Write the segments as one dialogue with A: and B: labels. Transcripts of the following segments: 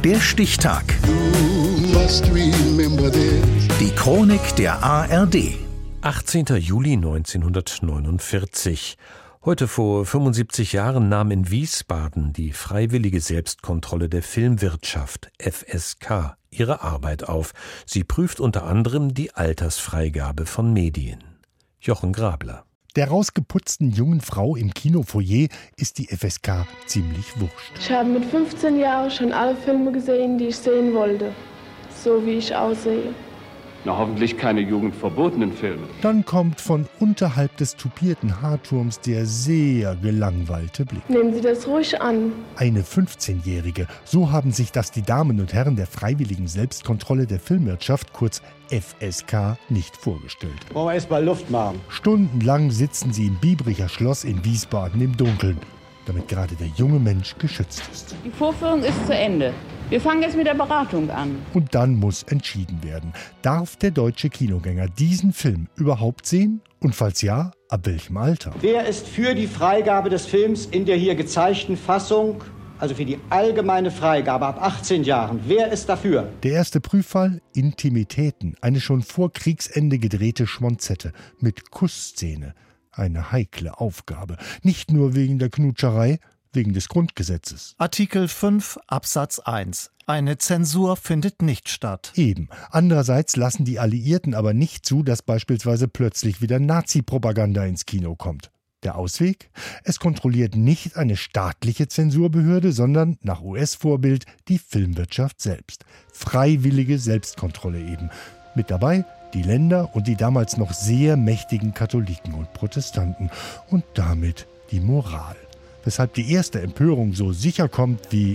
A: Der Stichtag. Die Chronik der ARD.
B: 18. Juli 1949. Heute vor 75 Jahren nahm in Wiesbaden die Freiwillige Selbstkontrolle der Filmwirtschaft, FSK, ihre Arbeit auf. Sie prüft unter anderem die Altersfreigabe von Medien. Jochen Grabler.
C: Der rausgeputzten jungen Frau im Kinofoyer ist die FSK ziemlich wurscht.
D: Ich habe mit 15 Jahren schon alle Filme gesehen, die ich sehen wollte. So wie ich aussehe.
E: Na, hoffentlich keine jugendverbotenen Filme.
C: Dann kommt von unterhalb des tupierten Haarturms der sehr gelangweilte Blick.
D: Nehmen Sie das ruhig an.
C: Eine 15-Jährige, so haben sich das die Damen und Herren der Freiwilligen Selbstkontrolle der Filmwirtschaft, kurz FSK, nicht vorgestellt.
F: Wollen wir erst mal Luft machen?
C: Stundenlang sitzen sie im Biebricher Schloss in Wiesbaden im Dunkeln, damit gerade der junge Mensch geschützt ist.
G: Die Vorführung ist zu Ende. Wir fangen jetzt mit der Beratung an.
C: Und dann muss entschieden werden. Darf der deutsche Kinogänger diesen Film überhaupt sehen? Und falls ja, ab welchem Alter?
F: Wer ist für die Freigabe des Films in der hier gezeigten Fassung, also für die allgemeine Freigabe ab 18 Jahren? Wer ist dafür?
C: Der erste Prüffall: Intimitäten. Eine schon vor Kriegsende gedrehte Schmonzette mit Kussszene. Eine heikle Aufgabe. Nicht nur wegen der Knutscherei, wegen des Grundgesetzes.
H: Artikel 5 Absatz 1. Eine Zensur findet nicht statt.
C: Eben. Andererseits lassen die Alliierten aber nicht zu, dass beispielsweise plötzlich wieder Nazi-Propaganda ins Kino kommt. Der Ausweg? Es kontrolliert nicht eine staatliche Zensurbehörde, sondern nach US-Vorbild die Filmwirtschaft selbst. Freiwillige Selbstkontrolle eben. Mit dabei die Länder und die damals noch sehr mächtigen Katholiken und Protestanten. Und damit die Moral. Weshalb die erste Empörung so sicher kommt wie,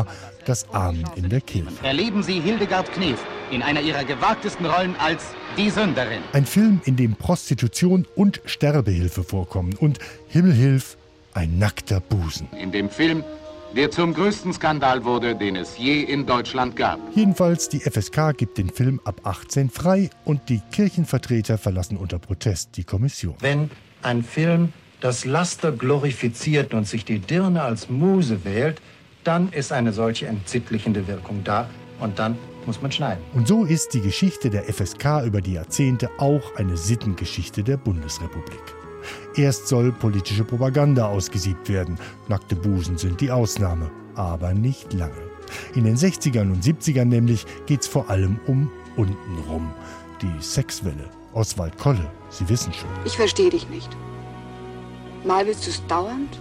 C: das Amen in der Kirche.
I: Erleben Sie Hildegard Knef in einer ihrer gewagtesten Rollen als die Sünderin.
C: Ein Film, in dem Prostitution und Sterbehilfe vorkommen und, Himmelhilf, ein nackter Busen.
I: In dem Film, der zum größten Skandal wurde, den es je in Deutschland gab.
C: Jedenfalls, die FSK gibt den Film ab 18 frei und die Kirchenvertreter verlassen unter Protest die Kommission.
J: Wenn ein Film das Laster glorifiziert und sich die Dirne als Muse wählt, dann ist eine solche entsittlichende Wirkung da und dann muss man schneiden.
C: Und so ist die Geschichte der FSK über die Jahrzehnte auch eine Sittengeschichte der Bundesrepublik. Erst soll politische Propaganda ausgesiebt werden. Nackte Busen sind die Ausnahme, aber nicht lange. In den 60ern und 70ern nämlich geht's vor allem um untenrum. Die Sexwelle. Oswald Kolle, Sie wissen schon.
K: Ich verstehe dich nicht. Mal willst du es dauernd,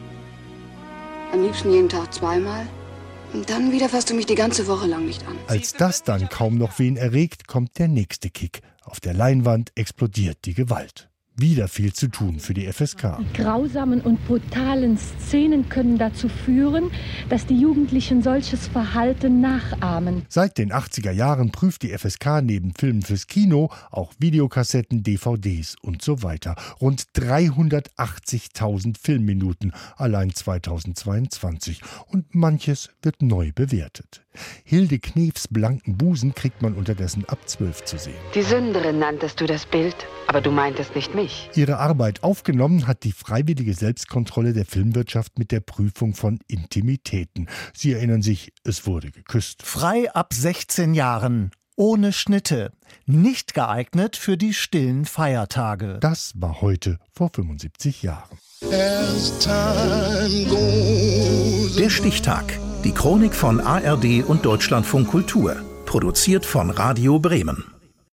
K: am liebsten jeden Tag zweimal und dann wieder fasst du mich die ganze Woche lang nicht an.
C: Als das dann kaum noch wen erregt, kommt der nächste Kick. Auf der Leinwand explodiert die Gewalt. Wieder viel zu tun für die FSK.
L: Die grausamen und brutalen Szenen können dazu führen, dass die Jugendlichen solches Verhalten nachahmen.
C: Seit den 80er Jahren prüft die FSK neben Filmen fürs Kino auch Videokassetten, DVDs und so weiter. Rund 380.000 Filmminuten, allein 2022. Und manches wird neu bewertet. Hilde Knefs blanken Busen kriegt man unterdessen ab 12 zu sehen.
M: Die Sünderin nanntest du das Bild, aber du meintest nicht mich.
C: Ihre Arbeit aufgenommen hat die Freiwillige Selbstkontrolle der Filmwirtschaft mit der Prüfung von Intimitäten. Sie erinnern sich, es wurde geküsst.
H: Frei ab 16 Jahren. Ohne Schnitte. Nicht geeignet für die stillen Feiertage.
C: Das war heute vor 75 Jahren.
A: Der Stichtag. Die Chronik von ARD und Deutschlandfunk Kultur. Produziert von Radio Bremen.